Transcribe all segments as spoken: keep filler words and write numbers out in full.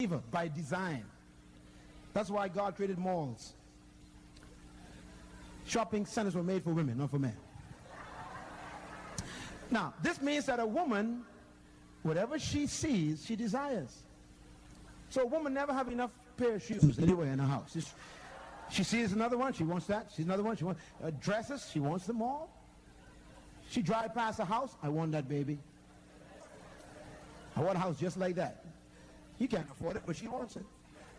by design. That's why God created malls. Shopping centers were made for women, not for men. Now, this means that a woman, whatever she sees, she desires. So a woman never have enough pair of shoes anywhere in her house. It's, she sees another one, she wants that. She sees another one, she wants uh, dresses, she wants them all. She drives past a house, I want that, baby. I want a house just like that. You can't afford it, but she wants it.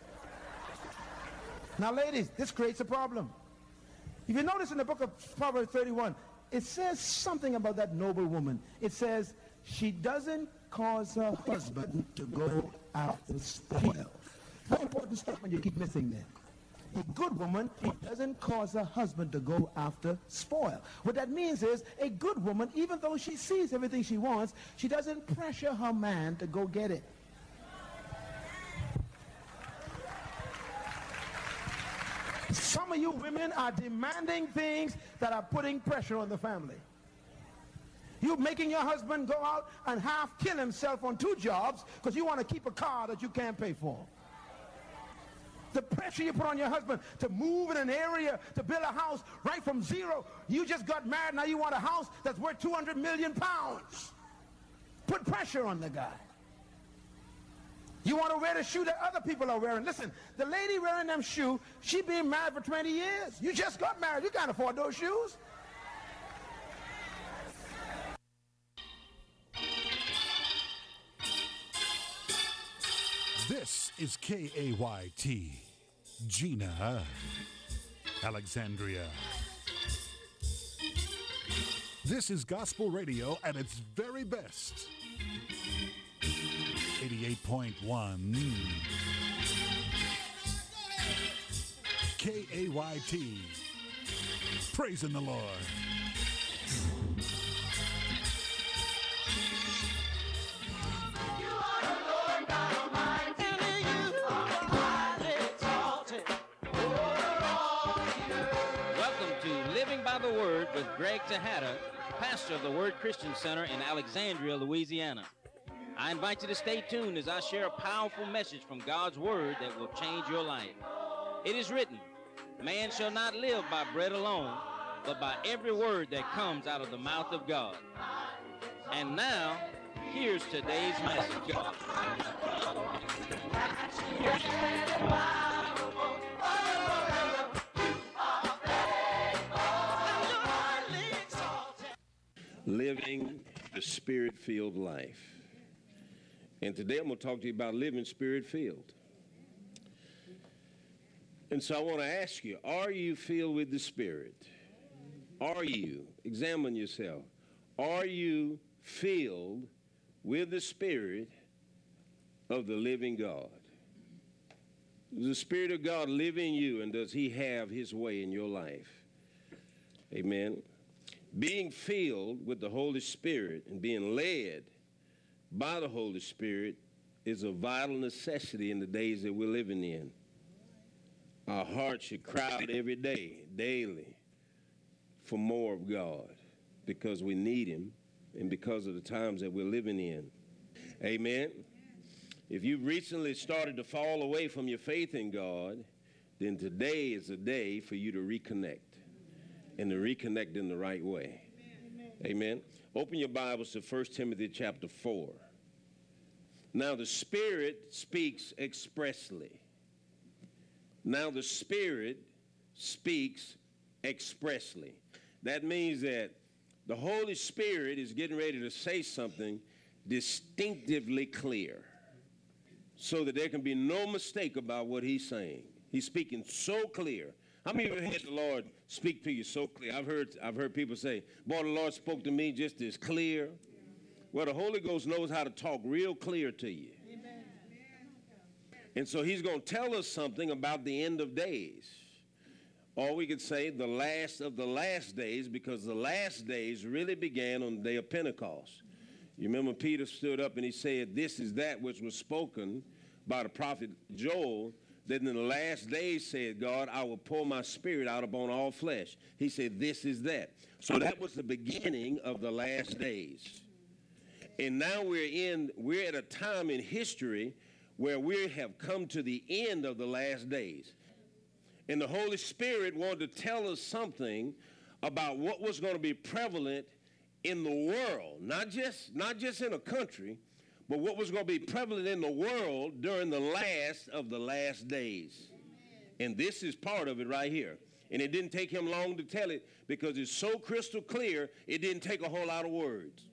Now, ladies, this creates a problem. If you notice in the book of Proverbs thirty-one, it says something about that noble woman. It says, she doesn't cause her husband to go after spoil. Very important statement you keep missing there. A good woman, she doesn't cause her husband to go after spoil. What that means is, a good woman, even though she sees everything she wants, she doesn't pressure her man to go get it. Some of you women are demanding things that are putting pressure on the family. You're making your husband go out and half kill himself on two jobs because you want to keep a car that you can't pay for. The pressure you put on your husband to move in an area, to build a house right from zero. You just got married, now you want a house that's worth two hundred million pounds. Put pressure on the guy. You want to wear the shoe that other people are wearing. Listen, the lady wearing them shoes, she been married for twenty years. You just got married. You can't afford those shoes. This is K A Y T, Gina, Alexandria. This is gospel radio at its very best. eighty-eight point one K A Y T, praising the Lord. Welcome to Living by the Word with Greg Tejada, pastor of the Word Christian Center in Alexandria, Louisiana. I invite you to stay tuned as I share a powerful message from God's Word that will change your life. It is written, man shall not live by bread alone, but by every word that comes out of the mouth of God. And now, here's today's message. Living the Spirit-filled life. And today I'm going to talk to you about living Spirit-filled. And so I want to ask you, are you filled with the Spirit? Are you? Examine yourself. Are you filled with the Spirit of the living God? Does the Spirit of God live in you, and does He have His way in your life? Amen. Being filled with the Holy Spirit and being led by the Holy Spirit is a vital necessity in the days that we're living in. Our hearts should cry out every day, daily, for more of God, because we need Him and because of the times that we're living in. Amen. If you've recently started to fall away from your faith in God, then today is a day for you to reconnect, and to reconnect in the right way. Amen. Amen. Open your Bibles to First Timothy chapter four. Now the Spirit speaks expressly. Now the Spirit speaks expressly. That means that the Holy Spirit is getting ready to say something distinctively clear, so that there can be no mistake about what He's saying. He's speaking so clear. How many of you had the Lord speak to you so clear? I've heard, I've heard people say, boy, the Lord spoke to me just as clear. Well, the Holy Ghost knows how to talk real clear to you. Amen. And so He's going to tell us something about the end of days. Or we could say the last of the last days, because the last days really began on the day of Pentecost. You remember Peter stood up and he said, this is that which was spoken by the prophet Joel, that in the last days, said God, I will pour my Spirit out upon all flesh. He said, this is that. So that was the beginning of the last days. And now we're in, we're at a time in history where we have come to the end of the last days. And the Holy Spirit wanted to tell us something about what was going to be prevalent in the world, not just, not just in a country, but what was going to be prevalent in the world during the last of the last days. And this is part of it right here. And it didn't take him long to tell it because it's so crystal clear, it didn't take a whole lot of words.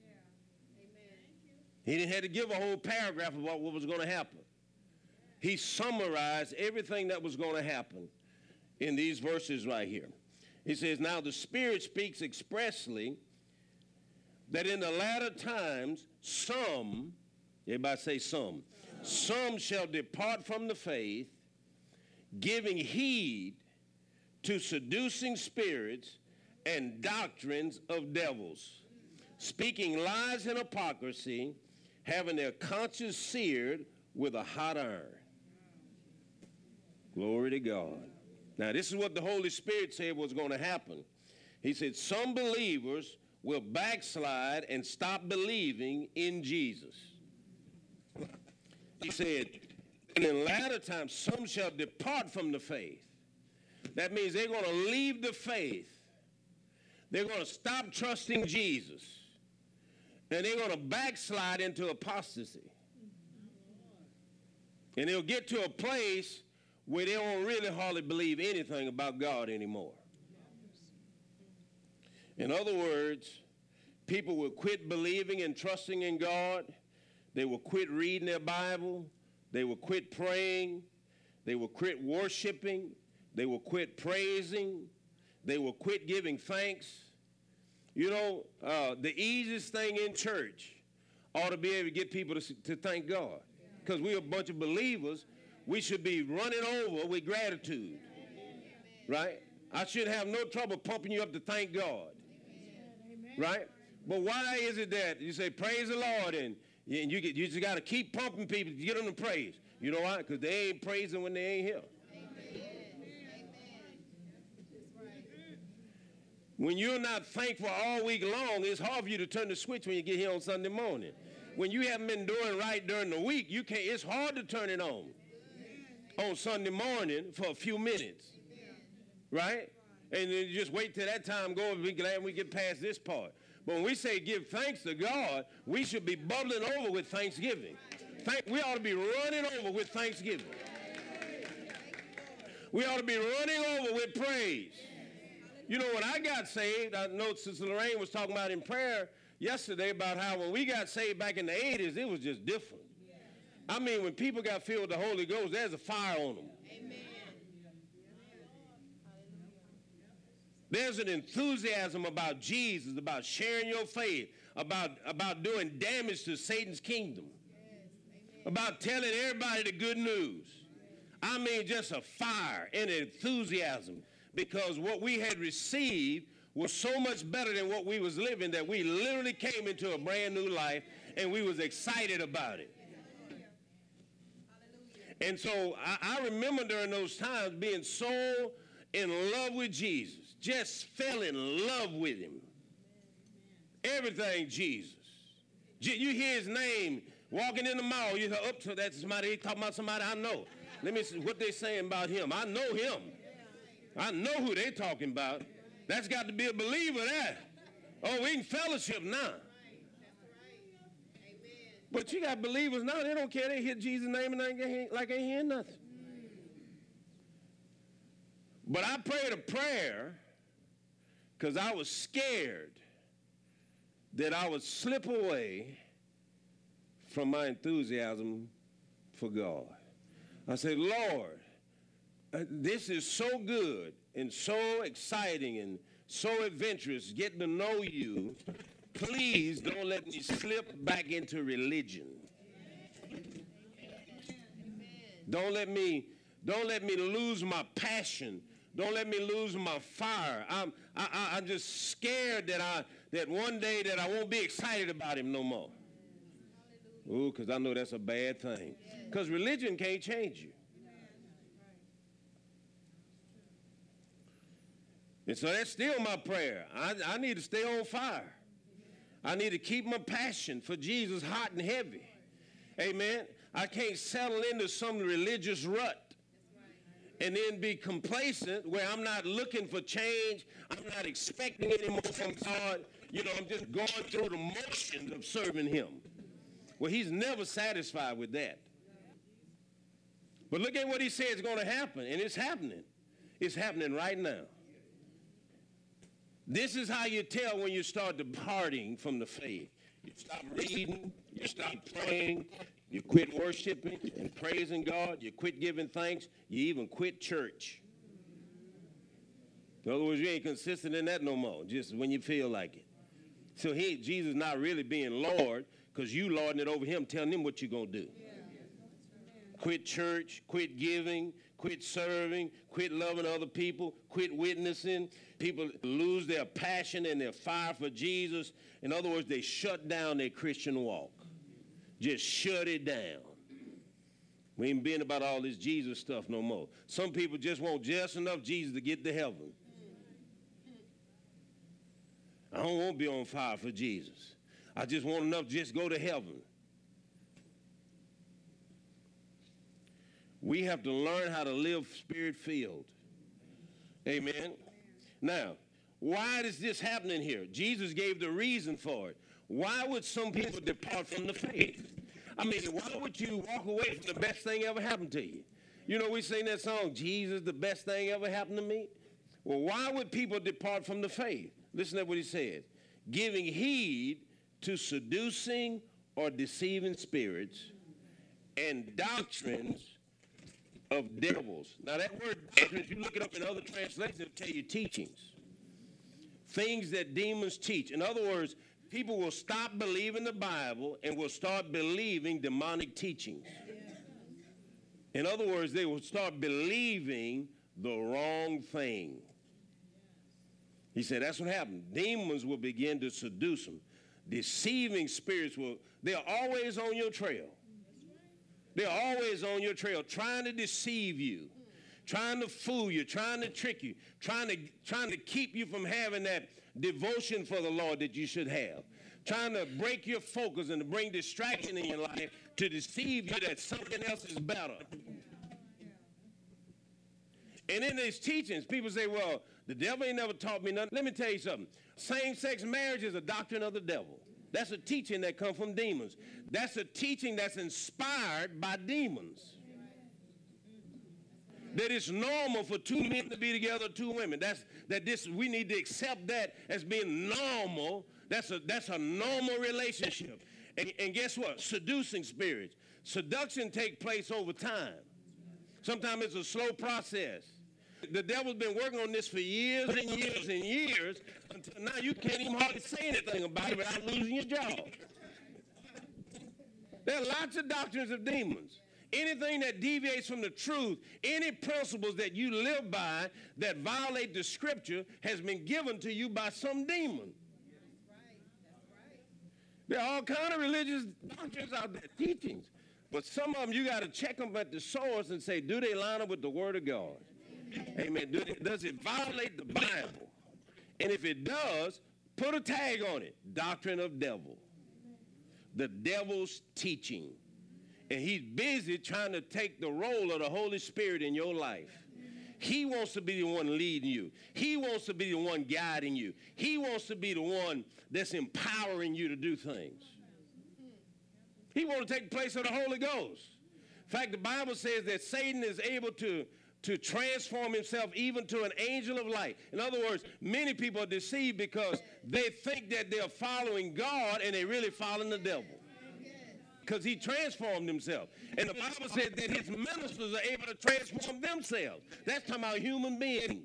He didn't have to give a whole paragraph about what was going to happen. He summarized everything that was going to happen in these verses right here. He says, now the Spirit speaks expressly that in the latter times, some, everybody say some, some shall depart from the faith, giving heed to seducing spirits and doctrines of devils, speaking lies and hypocrisy, having their conscience seared with a hot iron. Glory to God. Now, this is what the Holy Spirit said was going to happen. He said, some believers will backslide and stop believing in Jesus. He said, and in latter times, some shall depart from the faith. That means they're going to leave the faith. They're going to stop trusting Jesus. And they're going to backslide into apostasy. And they'll get to a place where they don't really hardly believe anything about God anymore. In other words, people will quit believing and trusting in God. They will quit reading their Bible. They will quit praying. They will quit worshiping. They will quit praising. They will quit giving thanks. You know, uh, the easiest thing in church ought to be able to get people to, to thank God. Because we're a bunch of believers. We should be running over with gratitude. Right? I should have no trouble pumping you up to thank God. Right? But why is it that you say, praise the Lord, and, and you, get, you just got to keep pumping people to get them to praise? You know why? Because they ain't praising when they ain't here. When you're not thankful all week long, it's hard for you to turn the switch when you get here on Sunday morning. When you haven't been doing right during the week, you can't. It's hard to turn it on on Sunday morning for a few minutes, right? And then you just wait till that time goes and be glad we get past this part. But when we say give thanks to God, we should be bubbling over with thanksgiving. Thank, we ought to be running over with thanksgiving. We ought to be running over with praise. You know, when I got saved, I know Sister Lorraine was talking about in prayer yesterday about how when we got saved back in the eighties, it was just different. I mean, when people got filled with the Holy Ghost, there's a fire on them. Amen. There's an enthusiasm about Jesus, about sharing your faith, about, about doing damage to Satan's kingdom, about telling everybody the good news. I mean, just a fire and enthusiasm. Because what we had received was so much better than what we was living that we literally came into a brand new life and we was excited about it. And so I, I remember during those times being so in love with Jesus, just fell in love with him. Everything Jesus. You hear his name walking in the mall, you say, up to that somebody, he talking about somebody I know. Let me see what they saying about him. I know him. I know who they talking about. That's got to be a believer there. Oh, we can fellowship now. But you got believers now, they don't care. They hear Jesus' name and they ain't like ain't hearing nothing. But I prayed a prayer because I was scared that I would slip away from my enthusiasm for God. I said, Lord, Uh, this is so good and so exciting and so adventurous getting to know you. Please don't let me slip back into religion. Don't let me, don't let me lose my passion. Don't let me lose my fire. I'm, I, I, I'm just scared that I, that one day that I won't be excited about him no more. Ooh, because I know that's a bad thing. Because religion can't change you. And so that's still my prayer. I, I need to stay on fire. I need to keep my passion for Jesus hot and heavy. Amen. I can't settle into some religious rut and then be complacent where I'm not looking for change. I'm not expecting any more from God. You know, I'm just going through the motions of serving him. Well, he's never satisfied with that. But look at what he says is going to happen, and it's happening. It's happening right now. This is how you tell when you start departing from the faith. You stop reading, you stop praying, you quit worshiping and praising God, you quit giving thanks, you even quit church. In other words, you ain't consistent in that no more, just when you feel like it. So he, Jesus not really being Lord, because you lording it over him, telling him what you're going to do. Quit church, quit giving, quit serving, quit loving other people, quit witnessing. People lose their passion and their fire for Jesus. In other words, they shut down their Christian walk. Just shut it down. We ain't been about all this Jesus stuff no more. Some people just want just enough Jesus to get to heaven. I don't want to be on fire for Jesus. I just want enough to just go to heaven. We have to learn how to live spirit-filled. Amen. Now, why is this happening here? Jesus gave the reason for it. Why would some people depart from the faith? I mean, why would you walk away from the best thing ever happened to you? You know, we sing that song, Jesus, the best thing ever happened to me. Well, why would people depart from the faith? Listen to what he says. Giving heed to seducing or deceiving spirits and doctrines of devils. Now that word doctrines, you look it up in other translations, it'll tell you teachings. Things that demons teach. In other words, people will stop believing the Bible and will start believing demonic teachings. In other words, they will start believing the wrong thing. He said that's what happened. Demons will begin to seduce them. Deceiving spirits will, they're always on your trail. They're always on your trail trying to deceive you, trying to fool you, trying to trick you, trying to, trying to keep you from having that devotion for the Lord that you should have, trying to break your focus and to bring distraction in your life to deceive you that something else is better. And in these teachings, people say, well, the devil ain't never taught me nothing. Let me tell you something. Same-sex marriage is a doctrine of the devil. That's a teaching that comes from demons. That's a teaching that's inspired by demons. That it's normal for two men to be together, two women. That's that this we need to accept that as being normal. That's a that's a normal relationship. And, and guess what? Seducing spirits. Seduction takes place over time. Sometimes it's a slow process. The devil's been working on this for years and years and years until now you can't even hardly say anything about it without losing your job. There are lots of doctrines of demons. Anything that deviates from the truth, any principles that you live by that violate the scripture has been given to you by some demon. There are all kinds of religious doctrines out there, teachings. But some of them you got to check them at the source and say, do they line up with the word of God? Amen. Do they, does it violate the Bible? And if it does, put a tag on it. Doctrine of devil. The devil's teaching. And he's busy trying to take the role of the Holy Spirit in your life. He wants to be the one leading you. He wants to be the one guiding you. He wants to be the one that's empowering you to do things. He wants to take the place of the Holy Ghost. In fact, the Bible says that Satan is able to, to transform himself even to an angel of light. In other words, many people are deceived because they think that they're following God and they're really following the devil. Because he transformed himself. And the Bible says that his ministers are able to transform themselves. That's talking about human beings.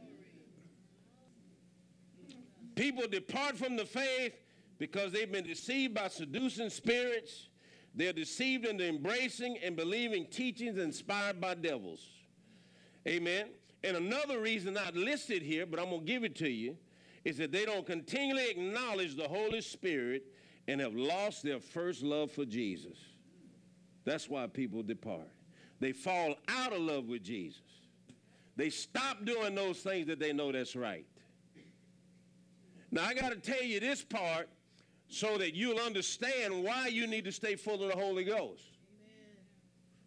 People depart from the faith because they've been deceived by seducing spirits. They're deceived into embracing and believing teachings inspired by devils. Amen. And another reason not listed here, but I'm going to give it to you, is that they don't continually acknowledge the Holy Spirit and have lost their first love for Jesus. That's why people depart. They fall out of love with Jesus. They stop doing those things that they know that's right. Now, I got to tell you this part so that you'll understand why you need to stay full of the Holy Ghost. Amen.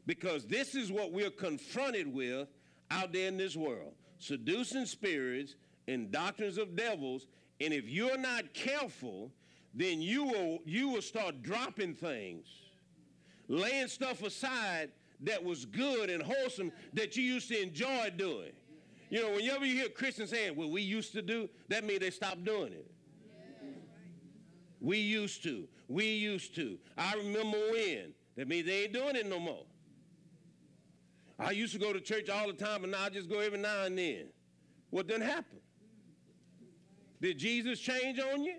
Because this is what we're confronted with out there in this world. Seducing spirits and doctrines of devils. And if you're not careful, then you will, you will start dropping things, laying stuff aside that was good and wholesome that you used to enjoy doing. You know, whenever you hear Christians saying, well, we used to do, that means they stopped doing it. We used to. We used to. I remember when. That means they ain't doing it no more. I used to go to church all the time, and now I just go every now and then. What done happened? Did Jesus change on you?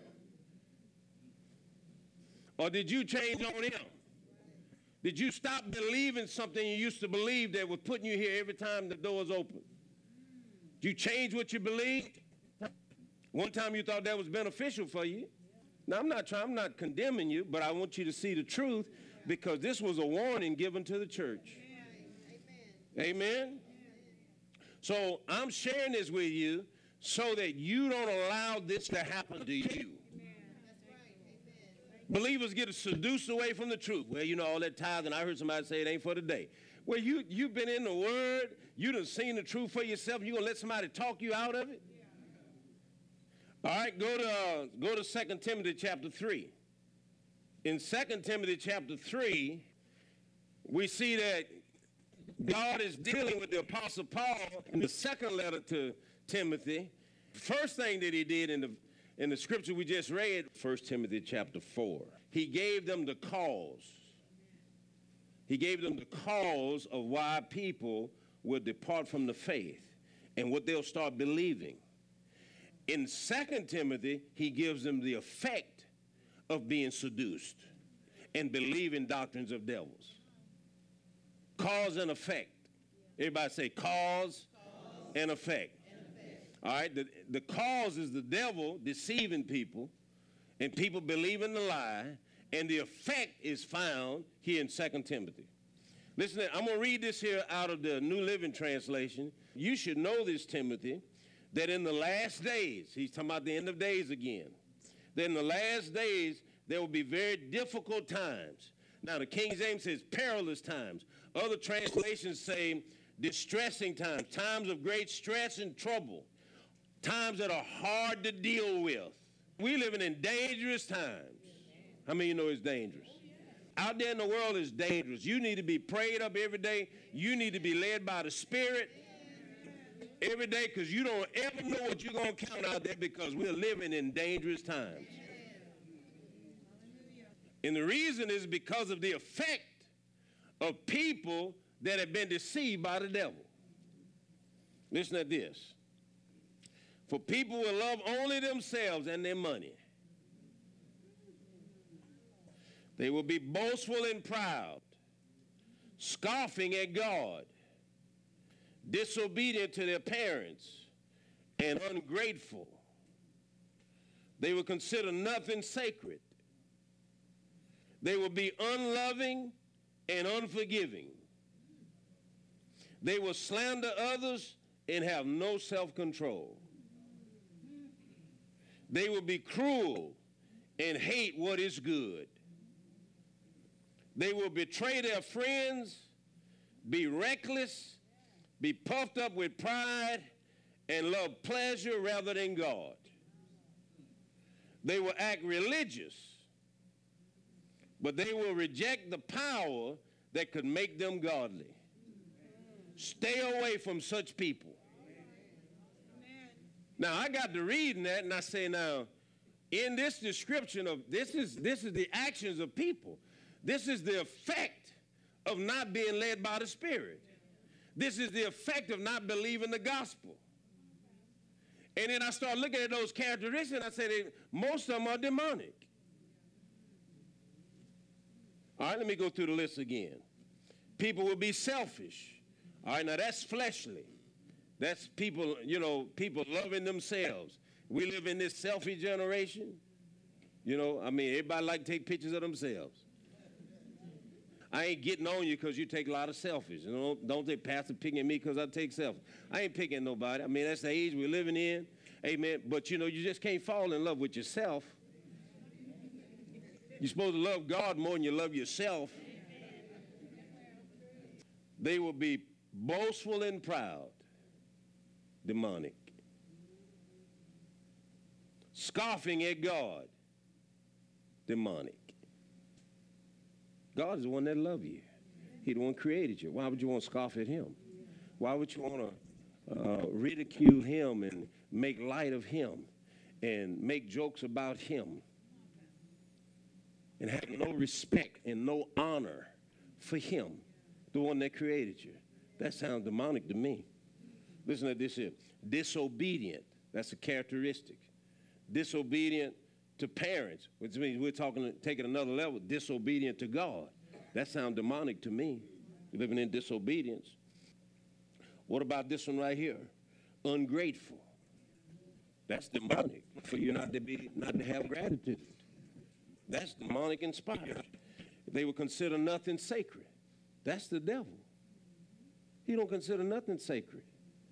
Or did you change on him? Did you stop believing something you used to believe that was putting you here every time the doors open? Did you change what you believed? One time you thought that was beneficial for you. Now, I'm not trying, I'm not condemning you, but I want you to see the truth because this was a warning given to the church. Amen. Amen. So I'm sharing this with you so that you don't allow this to happen to you. Believers get seduced away from the truth. Well, you know, all that tithe, and I heard somebody say it ain't for today. Well, you, you've been in the Word. You done seen the truth for yourself. You going to let somebody talk you out of it? Yeah. All right, go to, uh, go to Second Timothy chapter three. In Second Timothy chapter three, we see that God is dealing with the Apostle Paul in the second letter to Timothy. First thing that he did in the In the scripture we just read, First Timothy chapter four, he gave them the cause. He gave them the cause of why people will depart from the faith and what they'll start believing. In Second Timothy, he gives them the effect of being seduced and believing doctrines of devils. Cause and effect. Everybody say cause, cause. and effect. All right, the, the cause is the devil deceiving people and people believing the lie, and the effect is found here in Second Timothy. Listen, I'm going to read this here out of the New Living Translation. You should know this, Timothy, that in the last days, he's talking about the end of days again, that in the last days there will be very difficult times. Now, the King James says perilous times. Other translations say distressing times, times of great stress and trouble. Times that are hard to deal with. We living in dangerous times. How many of you know it's dangerous? Out there in the world is dangerous. You need to be prayed up every day. You need to be led by the Spirit every day because you don't ever know what you're going to count out there because we're living in dangerous times. And the reason is because of the effect of people that have been deceived by the devil. Listen to this. For people will love only themselves and their money. They will be boastful and proud, scoffing at God, disobedient to their parents, and ungrateful. They will consider nothing sacred. They will be unloving and unforgiving. They will slander others and have no self-control. They will be cruel and hate what is good. They will betray their friends, be reckless, be puffed up with pride, and love pleasure rather than God. They will act religious, but they will reject the power that could make them godly. Stay away from such people. Now, I got to reading that, and I say, now, in this description of, this is, this is the actions of people. This is the effect of not being led by the Spirit. This is the effect of not believing the gospel. And then I start looking at those characteristics, and I say, they, most of them are demonic. All right, let me go through the list again. People will be selfish. All right, now that's fleshly. That's people, you know, people loving themselves. We live in this selfie generation. You know, I mean, everybody like to take pictures of themselves. I ain't getting on you because you take a lot of selfies. You know, don't they, Pastor, picking me because I take selfies. I ain't picking nobody. I mean, that's the age we're living in. Amen. But, you know, you just can't fall in love with yourself. You're supposed to love God more than you love yourself. They will be boastful and proud, demonic. Scoffing at God, demonic. God is the one that loves you. He the one created you. Why would you want to scoff at him? Why would you want to uh, ridicule him and make light of him and make jokes about him and have no respect and no honor for him, the one that created you? That sounds demonic to me. Listen to this here. Disobedient. That's a characteristic. Disobedient to parents, which means we're talking, taking another level. Disobedient to God. That sounds demonic to me. Living in disobedience. What about this one right here? Ungrateful. That's demonic. For you not to be, not to have gratitude. That's demonic inspired. They will consider nothing sacred. That's the devil. He don't consider nothing sacred.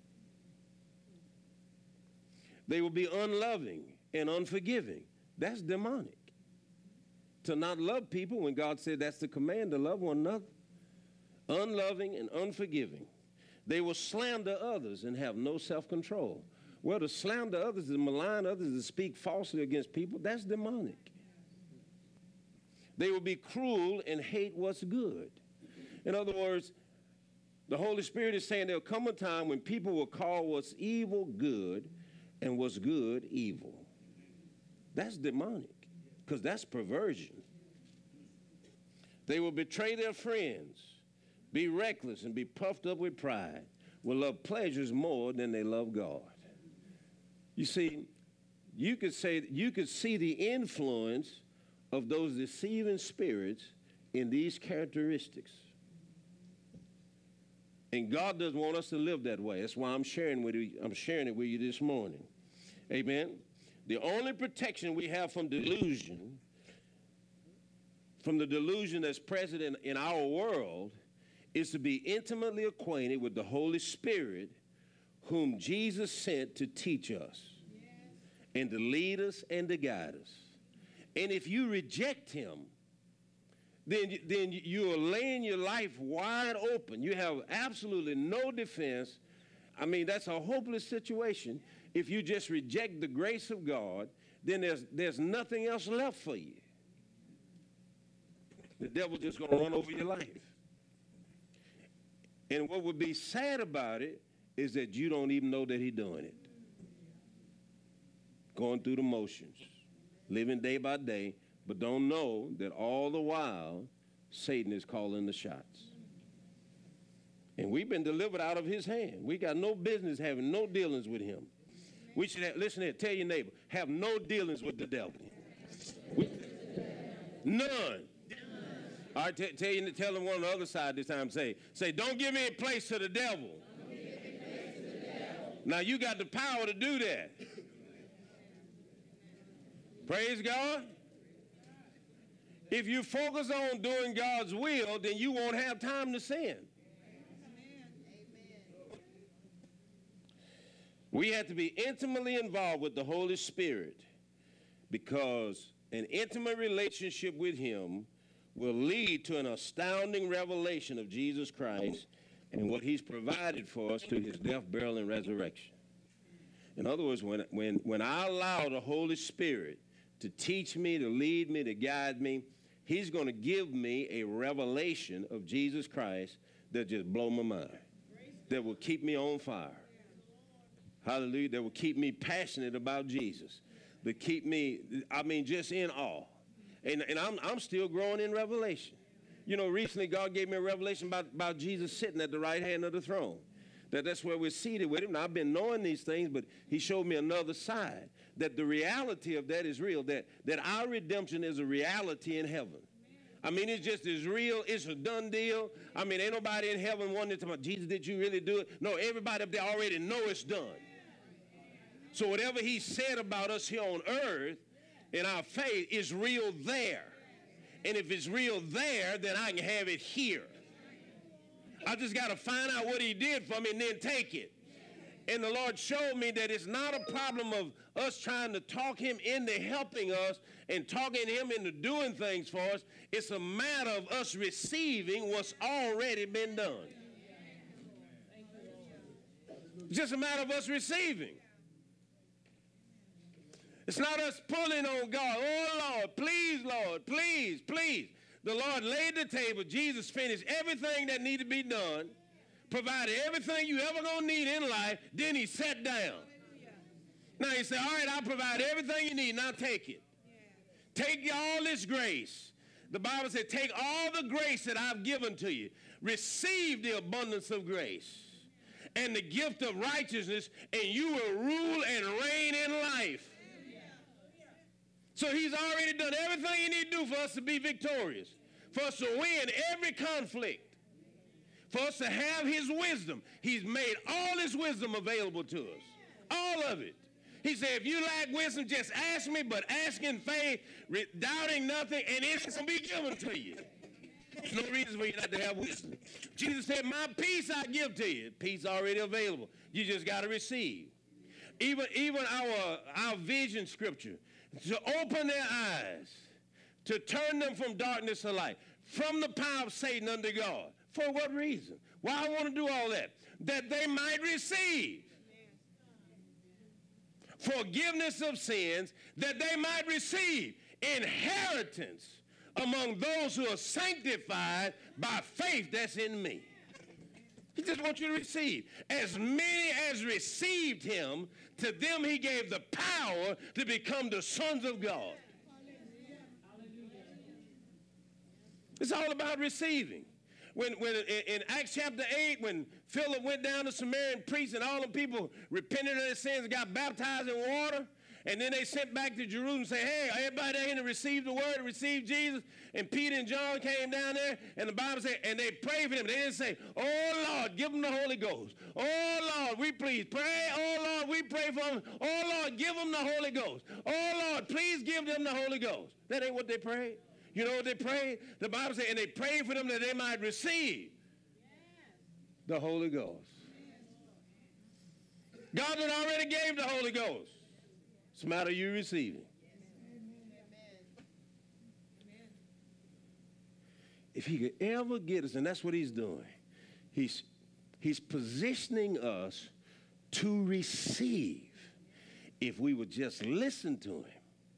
They will be unloving and unforgiving. That's demonic. To not love people when God said that's the command, to love one another. Unloving and unforgiving. They will slander others and have no self-control. Well, to slander others, to malign others, to speak falsely against people, that's demonic. They will be cruel and hate what's good. In other words, the Holy Spirit is saying there'll come a time when people will call what's evil good and what's good evil. That's demonic, because that's perversion. They will betray their friends, be reckless, and be puffed up with pride, will love pleasures more than they love God. You see, you could say, you could see the influence of those deceiving spirits in these characteristics. And God doesn't want us to live that way. That's why I'm sharing with you, I'm sharing it with you this morning. Amen. The only protection we have from delusion, from the delusion that's present in, in our world, is to be intimately acquainted with the Holy Spirit, whom Jesus sent to teach us, yes, and to lead us and to guide us. And if you reject him, then, then you are laying your life wide open. You have absolutely no defense. I mean, that's a hopeless situation. If you just reject the grace of God, then there's, there's nothing else left for you. The devil's just going to run over your life. And what would be sad about it is that you don't even know that he's doing it. Going through the motions, living day by day, but don't know that all the while Satan is calling the shots. And we've been delivered out of his hand. We got no business having no dealings with him. We should have, listen here, tell your neighbor, have no dealings with the devil. We, none. All right, t- tell, you, tell them one on the other side this time. Say, say, don't give any place to the devil. Don't give any place to the devil. Now, you got the power to do that. Praise God. If you focus on doing God's will, then you won't have time to sin. We have to be intimately involved with the Holy Spirit, because an intimate relationship with him will lead to an astounding revelation of Jesus Christ and what he's provided for us through his death, burial, and resurrection. In other words, when, when, when I allow the Holy Spirit to teach me, to lead me, to guide me, he's going to give me a revelation of Jesus Christ that just blow my mind, that will keep me on fire. Hallelujah. That will keep me passionate about Jesus, that keep me, I mean, just in awe. And, and I'm, I'm still growing in revelation. You know, recently God gave me a revelation about, about Jesus sitting at the right hand of the throne. That that's where we're seated with him. Now, I've been knowing these things, but he showed me another side, that the reality of that is real, that, that our redemption is a reality in heaven. I mean, it's just as real. It's a done deal. I mean, ain't nobody in heaven wanting to talk about, Jesus, did you really do it? No, everybody up there already know it's done. So whatever he said about us here on earth in our faith is real there. And if it's real there, then I can have it here. I just got to find out what he did for me and then take it. And the Lord showed me that it's not a problem of us trying to talk him into helping us and talking him into doing things for us. It's a matter of us receiving what's already been done. It's just a matter of us receiving. It's not us pulling on God. Oh, Lord, please, Lord, please, please. The Lord laid the table. Jesus finished everything that needed to be done, provided everything you ever going to need in life. Then he sat down. Now he said, all right, I'll provide everything you need. Now take it. Take all this grace. The Bible said, take all the grace that I've given to you. Receive the abundance of grace and the gift of righteousness, and you will rule and reign in life. So he's already done everything he needs to do for us to be victorious, for us to win every conflict, for us to have his wisdom. He's made all his wisdom available to us, all of it. He said, if you lack wisdom, just ask me, but ask in faith, doubting nothing, and it's going to be given to you. There's no reason for you not to have wisdom. Jesus said, my peace I give to you. Peace already available. You just got to receive. Even, even our, our vision scripture, to open their eyes, to turn them from darkness to light, from the power of Satan unto God. For what reason? Why I want to do all that? That they might receive forgiveness of sins, that they might receive inheritance among those who are sanctified by faith that's in me. He just wants you to receive. As many as received him, to them he gave the power to become the sons of God. It's all about receiving. When, when in, in Acts chapter eight, when Philip went down to Samaria and preached, and all the people repented of their sins and got baptized in water, and then they sent back to Jerusalem and say, hey, everybody there to receive the word, to receive Jesus. And Peter and John came down there, and the Bible said, and they prayed for them. They didn't say, oh, Lord, give them the Holy Ghost. Oh, Lord, we please pray. Oh, Lord, we pray for them. Oh, Lord, give them the Holy Ghost. Oh, Lord, please give them the Holy Ghost. That ain't what they prayed. You know what they prayed? The Bible said, and they prayed for them that they might receive the Holy Ghost. God had already gave the Holy Ghost. It's a matter of you receiving. If he could ever get us, and that's what he's doing, he's, he's positioning us to receive if we would just listen to him.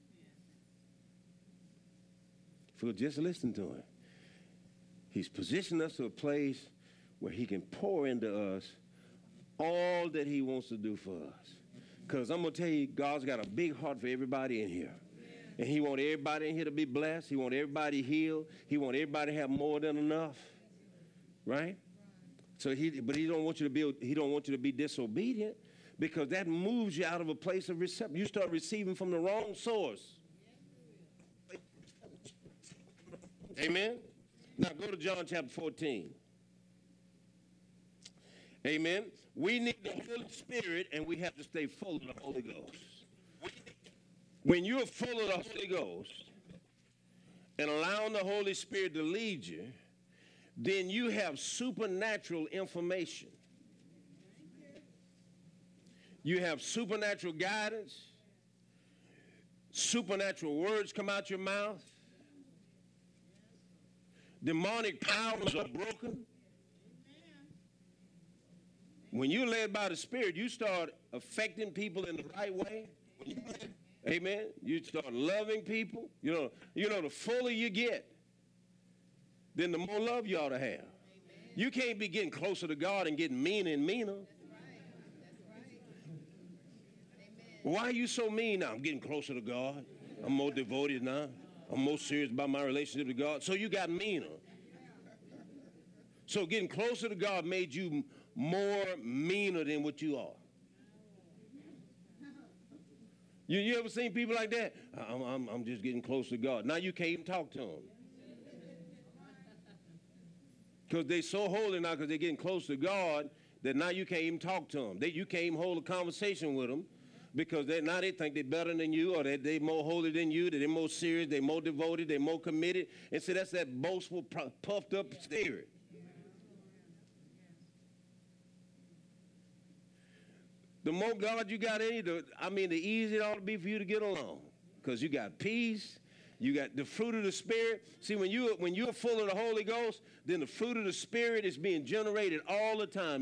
If we'll just listen to him. He's positioned us to a place where he can pour into us all that he wants to do for us. Because I'm going to tell you, God's got a big heart for everybody in here. And he wants everybody in here to be blessed. He wants everybody healed. He wants everybody to have more than enough. Right? So he, but he don't want you to be, he don't want you to be disobedient, because that moves you out of a place of reception. You start receiving from the wrong source. Amen? Now go to John chapter fourteen. Amen? We need the Holy Spirit, and we have to stay full of the Holy Ghost. When you're full of the Holy Ghost and allowing the Holy Spirit to lead you, then you have supernatural information. You have supernatural guidance. Supernatural words come out your mouth. Demonic powers are broken. When you're led by the Spirit, you start affecting people in the right way. Amen. You start loving people. You know, you know, the fuller you get, then the more love you ought to have. Amen. You can't be getting closer to God and getting meaner and meaner. That's right. That's right. Why are you so mean now? I'm getting closer to God. I'm more devoted now. I'm more serious about my relationship with God. So you got meaner. So getting closer to God made you more meaner than what you are. You, you ever seen people like that? I'm, I'm, I'm just getting close to God. Now you can't even talk to them. Because they're so holy now, because they're getting close to God, that now you can't even talk to them. They, you can't even hold a conversation with them, because they, now they think they're better than you, or they, they're more holy than you, that they're more serious, they're more devoted, they're more committed. And so that's that boastful, puffed up spirit. The more God you got in you, the, I mean, the easier it ought to be for you to get along. Because you got peace, you got the fruit of the Spirit. See, when, you, when you're full of the Holy Ghost, then the fruit of the Spirit is being generated all the time.